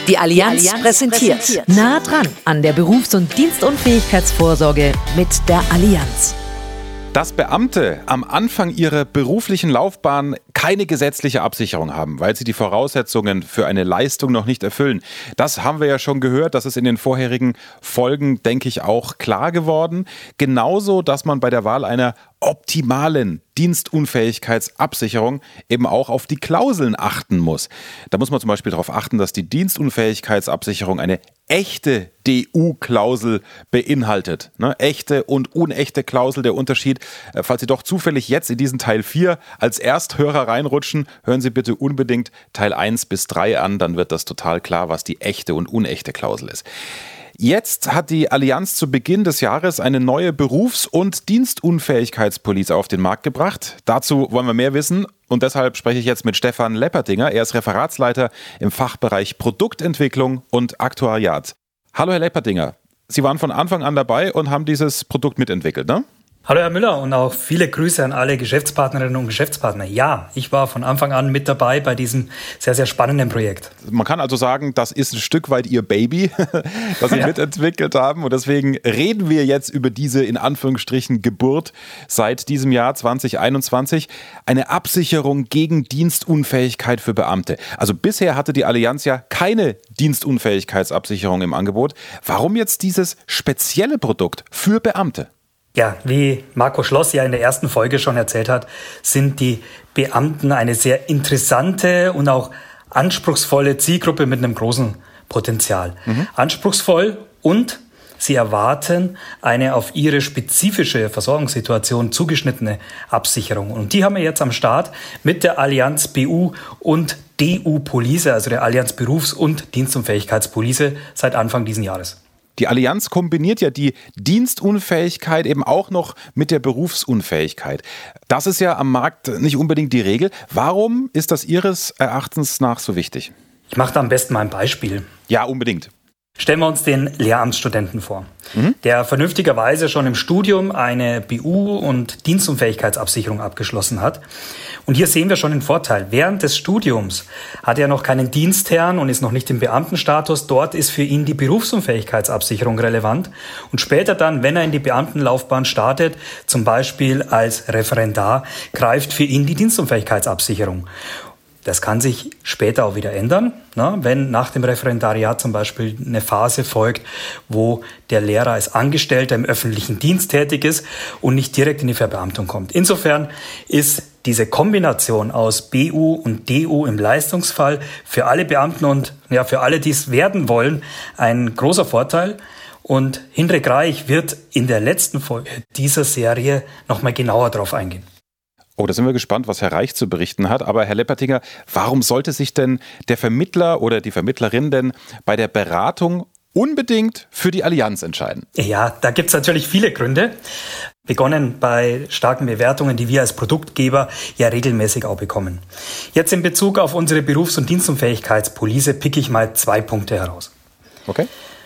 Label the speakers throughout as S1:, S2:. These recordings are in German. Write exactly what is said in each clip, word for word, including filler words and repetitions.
S1: Die Allianz, Die Allianz präsentiert. präsentiert. Nah dran an der Berufs- und Dienstunfähigkeitsvorsorge mit der Allianz.
S2: Dass Beamte am Anfang ihrer beruflichen Laufbahn keine gesetzliche Absicherung haben, weil sie die Voraussetzungen für eine Leistung noch nicht erfüllen. Das haben wir ja schon gehört, das ist in den vorherigen Folgen, denke ich, auch klar geworden. Genauso, dass man bei der Wahl einer optimalen Dienstunfähigkeitsabsicherung eben auch auf die Klauseln achten muss. Da muss man zum Beispiel darauf achten, dass die Dienstunfähigkeitsabsicherung eine echte D U-Klausel beinhaltet. Ne? Echte und unechte Klausel, der Unterschied. Falls Sie doch zufällig jetzt in diesen Teil vier als Ersthörer reinrutschen, hören Sie bitte unbedingt Teil eins bis drei an, dann wird das total klar, was die echte und unechte Klausel ist. Jetzt hat die Allianz zu Beginn des Jahres eine neue Berufs- und Dienstunfähigkeitspolice auf den Markt gebracht. Dazu wollen wir mehr wissen und deshalb spreche ich jetzt mit Stefan Leppertinger. Er ist Referatsleiter im Fachbereich Produktentwicklung und Aktuariat. Hallo Herr Leppertinger, Sie waren von Anfang an dabei und haben dieses Produkt mitentwickelt, ne?
S3: Hallo Herr Müller und auch viele Grüße an alle Geschäftspartnerinnen und Geschäftspartner. Ja, ich war von Anfang an mit dabei bei diesem sehr, sehr spannenden Projekt.
S2: Man kann also sagen, das ist ein Stück weit Ihr Baby, das Sie ja. mitentwickelt haben. Und deswegen reden wir jetzt über diese in Anführungsstrichen Geburt seit diesem Jahr zwanzig einundzwanzig. Eine Absicherung gegen Dienstunfähigkeit für Beamte. Also bisher hatte die Allianz ja keine Dienstunfähigkeitsabsicherung im Angebot. Warum jetzt dieses spezielle Produkt für Beamte?
S3: Ja, wie Marco Schloss ja in der ersten Folge schon erzählt hat, sind die Beamten eine sehr interessante und auch anspruchsvolle Zielgruppe mit einem großen Potenzial. Mhm. Anspruchsvoll und sie erwarten eine auf ihre spezifische Versorgungssituation zugeschnittene Absicherung. Und die haben wir jetzt am Start mit der Allianz B U und D U-Police, also der Allianz Berufs- und Dienstunfähigkeitspolice seit Anfang diesen Jahres.
S2: Die Allianz kombiniert ja die Dienstunfähigkeit eben auch noch mit der Berufsunfähigkeit. Das ist ja am Markt nicht unbedingt die Regel. Warum ist das Ihres Erachtens nach so wichtig?
S3: Ich mache da am besten mal ein Beispiel.
S2: Ja, unbedingt.
S3: Stellen wir uns den Lehramtsstudenten vor, mhm. der vernünftigerweise schon im Studium eine B U- und Dienstunfähigkeitsabsicherung abgeschlossen hat. Und hier sehen wir schon den Vorteil. Während des Studiums hat er noch keinen Dienstherrn und ist noch nicht im Beamtenstatus. Dort ist für ihn die Berufsunfähigkeitsabsicherung relevant. Und später dann, wenn er in die Beamtenlaufbahn startet, zum Beispiel als Referendar, greift für ihn die Dienstunfähigkeitsabsicherung. Das kann sich später auch wieder ändern, ne? Wenn nach dem Referendariat zum Beispiel eine Phase folgt, wo der Lehrer als Angestellter im öffentlichen Dienst tätig ist und nicht direkt in die Verbeamtung kommt. Insofern ist diese Kombination aus B U und D U im Leistungsfall für alle Beamten und ja für alle, die es werden wollen, ein großer Vorteil. Und Hinrich Reich wird in der letzten Folge dieser Serie nochmal genauer drauf eingehen.
S2: Oh, da sind wir gespannt, was Herr Reich zu berichten hat. Aber Herr Leppertinger, warum sollte sich denn der Vermittler oder die Vermittlerin denn bei der Beratung unbedingt für die Allianz entscheiden?
S3: Ja, da gibt es natürlich viele Gründe. Begonnen bei starken Bewertungen, die wir als Produktgeber ja regelmäßig auch bekommen. Jetzt in Bezug auf unsere Berufs- und Dienstunfähigkeitspolice picke ich mal zwei Punkte heraus.
S2: Okay.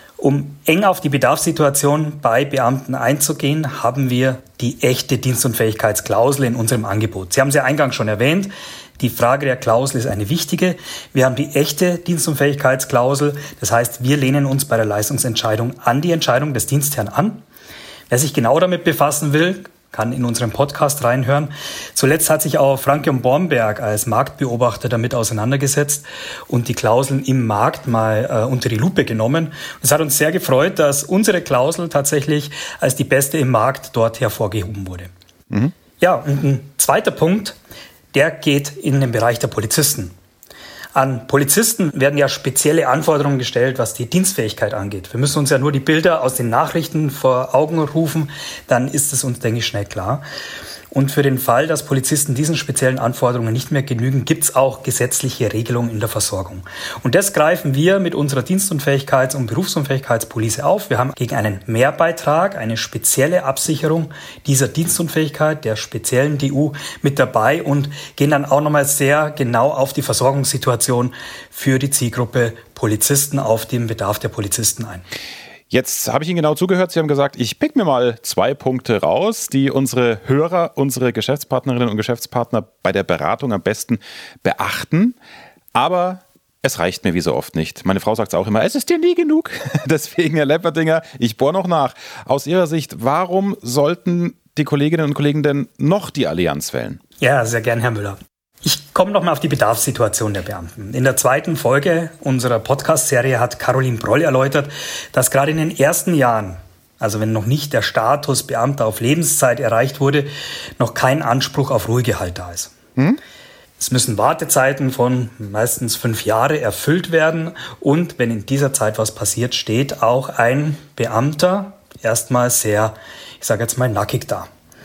S3: Um eng auf die Bedarfssituation bei Beamten einzugehen, haben wir die echte Dienstunfähigkeitsklausel in unserem Angebot. Sie haben sie eingangs schon erwähnt. Die Frage der Klausel ist eine wichtige. Wir haben die echte Dienstunfähigkeitsklausel. Das heißt, wir lehnen uns bei der Leistungsentscheidung an die Entscheidung des Dienstherrn an. Wer sich genau damit befassen will, kann in unseren Podcast reinhören. Zuletzt hat sich auch Frank-Jon Bornberg als Marktbeobachter damit auseinandergesetzt und die Klauseln im Markt mal äh, unter die Lupe genommen. Es hat uns sehr gefreut, dass unsere Klausel tatsächlich als die beste im Markt dort hervorgehoben wurde. Mhm. Ja, und ein zweiter Punkt, der geht in den Bereich der Polizisten. An Polizisten werden ja spezielle Anforderungen gestellt, was die Dienstfähigkeit angeht. Wir müssen uns ja nur die Bilder aus den Nachrichten vor Augen rufen, dann ist es uns, denke ich, schnell klar. Und für den Fall, dass Polizisten diesen speziellen Anforderungen nicht mehr genügen, gibt es auch gesetzliche Regelungen in der Versorgung. Und das greifen wir mit unserer Dienstunfähigkeits- und Berufsunfähigkeitspolice auf. Wir haben gegen einen Mehrbeitrag eine spezielle Absicherung dieser Dienstunfähigkeit, der speziellen D U, mit dabei und gehen dann auch nochmal sehr genau auf die Versorgungssituation für die Zielgruppe Polizisten, auf den Bedarf der Polizisten ein.
S2: Jetzt habe ich Ihnen genau zugehört. Sie haben gesagt, ich pick mir mal zwei Punkte raus, die unsere Hörer, unsere Geschäftspartnerinnen und Geschäftspartner bei der Beratung am besten beachten. Aber Es reicht mir wie so oft nicht. Meine Frau sagt es auch immer, es ist dir nie genug. Deswegen, Herr Lepperdinger, ich bohre noch nach. Aus Ihrer Sicht, warum sollten die Kolleginnen und Kollegen denn noch die Allianz wählen?
S3: Ja, sehr gern, Herr Müller. Ich komme nochmal auf die Bedarfssituation der Beamten. In der zweiten Folge unserer Podcast-Serie hat Caroline Broll erläutert, dass gerade in den ersten Jahren, also wenn noch nicht der Status Beamter auf Lebenszeit erreicht wurde, noch kein Anspruch auf Ruhegehalt da ist. Hm? Es müssen Wartezeiten von meistens fünf Jahre erfüllt werden und wenn in dieser Zeit was passiert, steht auch ein Beamter erstmal sehr, ich sage jetzt mal, nackig da.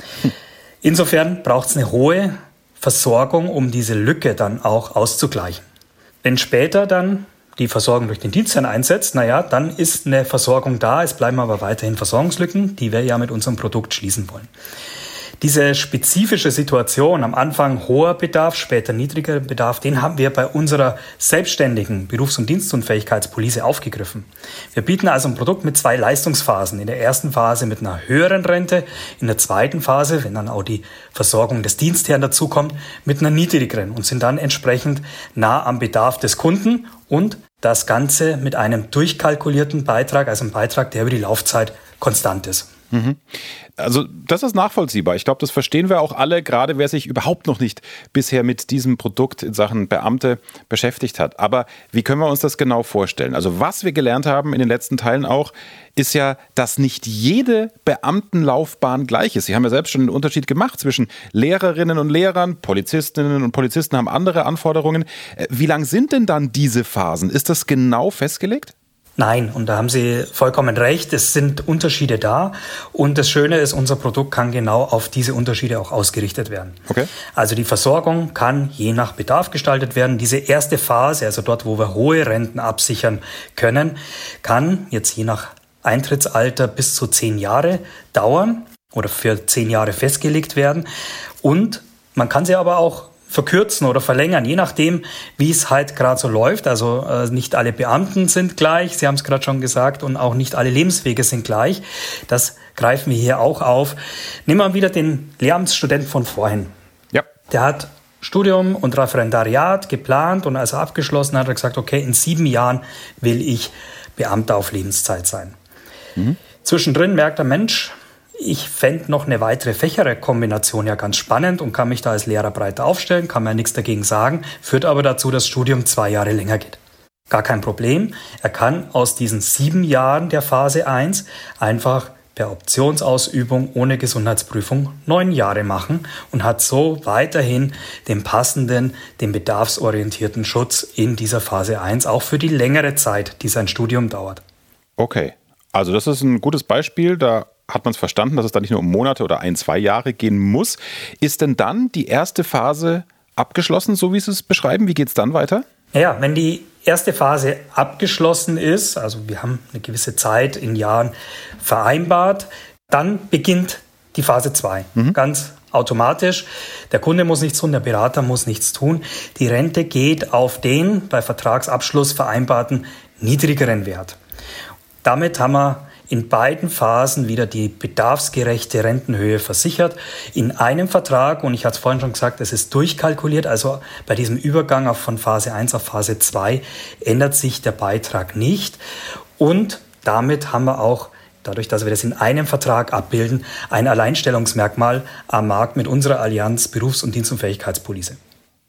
S3: Insofern braucht es eine hohe Versorgung, um diese Lücke dann auch auszugleichen. Wenn später dann die Versorgung durch den Dienstherrn einsetzt, naja, dann ist eine Versorgung da, es bleiben aber weiterhin Versorgungslücken, die wir ja mit unserem Produkt schließen wollen. Diese spezifische Situation, am Anfang hoher Bedarf, später niedriger Bedarf, den haben wir bei unserer selbstständigen Berufs- und Dienstunfähigkeitspolice aufgegriffen. Wir bieten also ein Produkt mit zwei Leistungsphasen. In der ersten Phase mit einer höheren Rente, in der zweiten Phase, wenn dann auch die Versorgung des Dienstherrn dazukommt, mit einer niedrigeren und sind dann entsprechend nah am Bedarf des Kunden und das Ganze mit einem durchkalkulierten Beitrag, also einem Beitrag, der über die Laufzeit konstant ist.
S2: Mhm. Also das ist nachvollziehbar. Ich glaube, das verstehen wir auch alle, gerade wer sich überhaupt noch nicht bisher mit diesem Produkt in Sachen Beamte beschäftigt hat. Aber wie können wir uns das genau vorstellen? Also was wir gelernt haben in den letzten Teilen auch, ist ja, dass nicht jede Beamtenlaufbahn gleich ist. Sie haben ja selbst schon einen Unterschied gemacht zwischen Lehrerinnen und Lehrern, Polizistinnen und Polizisten haben andere Anforderungen. Wie lang sind denn dann diese Phasen? Ist das genau festgelegt?
S3: Nein, und da haben Sie vollkommen recht, es sind Unterschiede da und das Schöne ist, unser Produkt kann genau auf diese Unterschiede auch ausgerichtet werden. Okay. Also die Versorgung kann je nach Bedarf gestaltet werden. Diese erste Phase, also dort, wo wir hohe Renten absichern können, kann jetzt je nach Eintrittsalter bis zu zehn Jahre dauern oder für zehn Jahre festgelegt werden und man kann sie aber auch verkürzen oder verlängern, je nachdem, wie es halt gerade so läuft. Also äh, nicht alle Beamten sind gleich, Sie haben es gerade schon gesagt, und auch nicht alle Lebenswege sind gleich. Das greifen wir hier auch auf. Nehmen wir wieder den Lehramtsstudenten von vorhin. Ja. Der hat Studium und Referendariat geplant und als er abgeschlossen hat, hat er gesagt, okay, in sieben Jahren will ich Beamter auf Lebenszeit sein. Mhm. Zwischendrin merkt der Mensch, ich fände noch eine weitere Fächerkombination ja ganz spannend und kann mich da als Lehrer breiter aufstellen, kann mir nichts dagegen sagen, führt aber dazu, dass das Studium zwei Jahre länger geht. Gar kein Problem. Er kann aus diesen sieben Jahren der Phase eins einfach per Optionsausübung ohne Gesundheitsprüfung neun Jahre machen und hat so weiterhin den passenden, den bedarfsorientierten Schutz in dieser Phase eins, auch für die längere Zeit, die sein Studium dauert.
S2: Okay, also das ist ein gutes Beispiel, da hat man es verstanden, dass es dann nicht nur um Monate oder ein, zwei Jahre gehen muss. Ist denn dann die erste Phase abgeschlossen, so wie Sie es beschreiben? Wie geht es dann weiter?
S3: Ja, wenn die erste Phase abgeschlossen ist, also wir haben eine gewisse Zeit in Jahren vereinbart, dann beginnt die Phase zwei. Mhm. Ganz automatisch. Der Kunde muss nichts tun, der Berater muss nichts tun. Die Rente geht auf den bei Vertragsabschluss vereinbarten niedrigeren Wert. Damit haben wir in beiden Phasen wieder die bedarfsgerechte Rentenhöhe versichert. In einem Vertrag, und ich hatte es vorhin schon gesagt, es ist durchkalkuliert, also bei diesem Übergang von Phase eins auf Phase zwei ändert sich der Beitrag nicht. Und damit haben wir auch, dadurch, dass wir das in einem Vertrag abbilden, ein Alleinstellungsmerkmal am Markt mit unserer Allianz Berufs- und Dienstunfähigkeitspolice.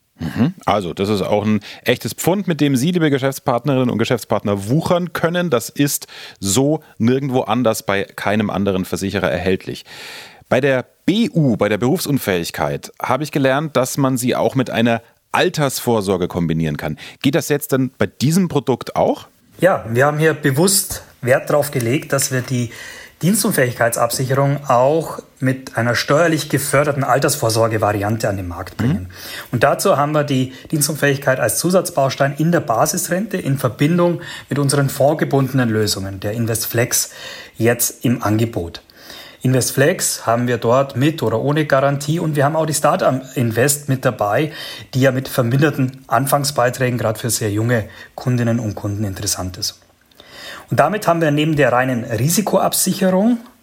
S2: Also, das ist auch ein echtes Pfund, mit dem Sie, liebe Geschäftspartnerinnen und Geschäftspartner, wuchern können. Das ist so nirgendwo anders bei keinem anderen Versicherer erhältlich. Bei der B U, bei der Berufsunfähigkeit, habe ich gelernt, dass man sie auch mit einer Altersvorsorge kombinieren kann. Geht das jetzt dann bei diesem Produkt auch?
S3: Ja, wir haben hier bewusst Wert darauf gelegt, dass wir die Dienstunfähigkeitsabsicherung auch mit einer steuerlich geförderten Altersvorsorge-Variante an den Markt bringen. Mhm. Und dazu haben wir die Dienstunfähigkeit als Zusatzbaustein in der Basisrente in Verbindung mit unseren fondgebundenen Lösungen, der Investflex, jetzt im Angebot. Investflex haben wir dort mit oder ohne Garantie und wir haben auch die Start-up Invest mit dabei, die ja mit verminderten Anfangsbeiträgen gerade für sehr junge Kundinnen und Kunden interessant ist. Und damit haben wir neben der reinen Risikoabsicherung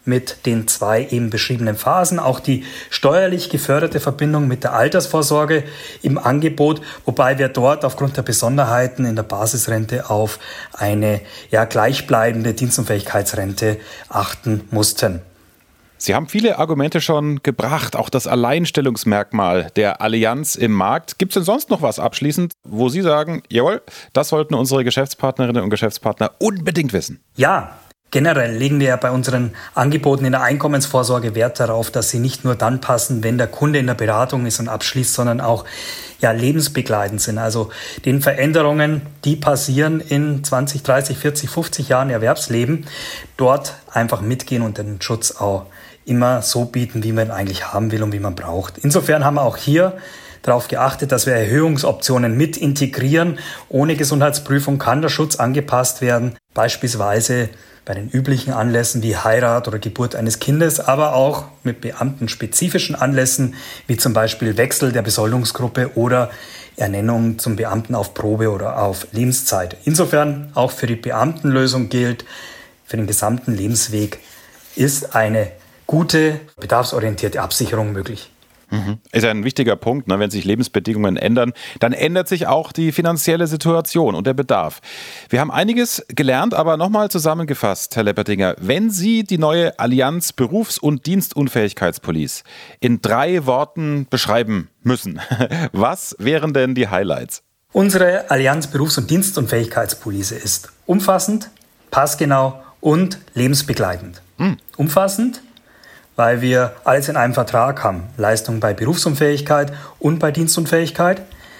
S3: mit den zwei eben beschriebenen Phasen. Auch die steuerlich geförderte Verbindung mit der Altersvorsorge im Angebot, wobei wir dort aufgrund der Besonderheiten in der Basisrente auf eine ja, gleichbleibende Dienstunfähigkeitsrente achten mussten.
S2: Sie haben viele Argumente schon gebracht, auch das Alleinstellungsmerkmal der Allianz im Markt. Gibt es denn sonst noch was abschließend, wo Sie sagen, jawohl, das sollten unsere Geschäftspartnerinnen und Geschäftspartner unbedingt wissen?
S3: Ja, generell legen wir ja bei unseren Angeboten in der Einkommensvorsorge Wert darauf, dass sie nicht nur dann passen, wenn der Kunde in der Beratung ist und abschließt, sondern auch ja, lebensbegleitend sind. Also den Veränderungen, die passieren in zwanzig, dreißig, vierzig, fünfzig Jahren Erwerbsleben, dort einfach mitgehen und den Schutz auch immer so bieten, wie man ihn eigentlich haben will und wie man braucht. Insofern haben wir auch hier darauf geachtet, dass wir Erhöhungsoptionen mit integrieren. Ohne Gesundheitsprüfung kann der Schutz angepasst werden, beispielsweise bei den üblichen Anlässen wie Heirat oder Geburt eines Kindes, aber auch mit beamtenspezifischen Anlässen, wie zum Beispiel Wechsel der Besoldungsgruppe oder Ernennung zum Beamten auf Probe oder auf Lebenszeit. Insofern auch für die Beamtenlösung gilt, für den gesamten Lebensweg ist eine gute, bedarfsorientierte Absicherung möglich.
S2: Mhm. Ist ja ein wichtiger Punkt, ne? Wenn sich Lebensbedingungen ändern, dann ändert sich auch die finanzielle Situation und der Bedarf. Wir haben einiges gelernt, aber nochmal zusammengefasst, Herr Lepperdinger, wenn Sie die neue Allianz Berufs- und Dienstunfähigkeitspolice in drei Worten beschreiben müssen, was wären denn die Highlights?
S3: Unsere Allianz Berufs- und Dienstunfähigkeitspolice ist umfassend, passgenau und lebensbegleitend. Mhm. Umfassend, weil wir alles in einem Vertrag haben. Leistung bei Berufsunfähigkeit und bei Dienstunfähigkeit.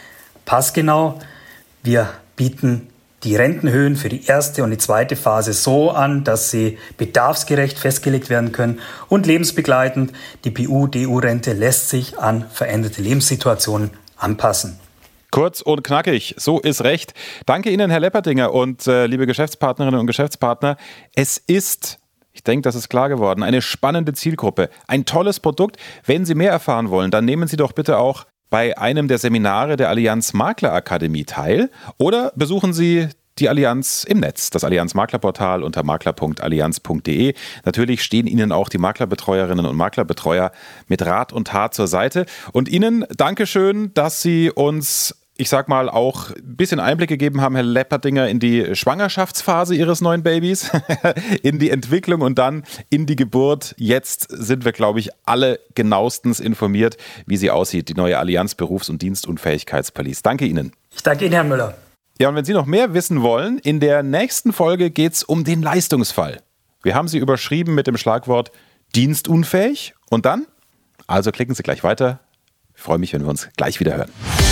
S3: Passgenau, wir bieten die Rentenhöhen für die erste und die zweite Phase so an, dass sie bedarfsgerecht festgelegt werden können. Und lebensbegleitend, die P U-D U-Rente lässt sich an veränderte Lebenssituationen anpassen.
S2: Kurz und knackig, so ist recht. Danke Ihnen, Herr Lepperdinger und äh, liebe Geschäftspartnerinnen und Geschäftspartner. Es ist... Ich denke, das ist klar geworden. Eine spannende Zielgruppe, ein tolles Produkt. Wenn Sie mehr erfahren wollen, dann nehmen Sie doch bitte auch bei einem der Seminare der Allianz Maklerakademie teil oder besuchen Sie die Allianz im Netz, das Allianz Maklerportal unter makler punkt allianz punkt de. Natürlich stehen Ihnen auch die Maklerbetreuerinnen und Maklerbetreuer mit Rat und Tat zur Seite. Und Ihnen Dankeschön, dass Sie uns, ich sag mal, auch ein bisschen Einblick gegeben haben, Herr Lepperdinger, in die Schwangerschaftsphase Ihres neuen Babys, in die Entwicklung und dann in die Geburt. Jetzt sind wir, glaube ich, alle genauestens informiert, wie sie aussieht, die neue Allianz Berufs- und Dienstunfähigkeitspolice. Danke Ihnen.
S3: Ich danke Ihnen, Herr Müller.
S2: Ja, und wenn Sie noch mehr wissen wollen, in der nächsten Folge geht es um den Leistungsfall. Wir haben sie überschrieben mit dem Schlagwort dienstunfähig. Und dann? Also klicken Sie gleich weiter. Ich freue mich, wenn wir uns gleich wieder hören.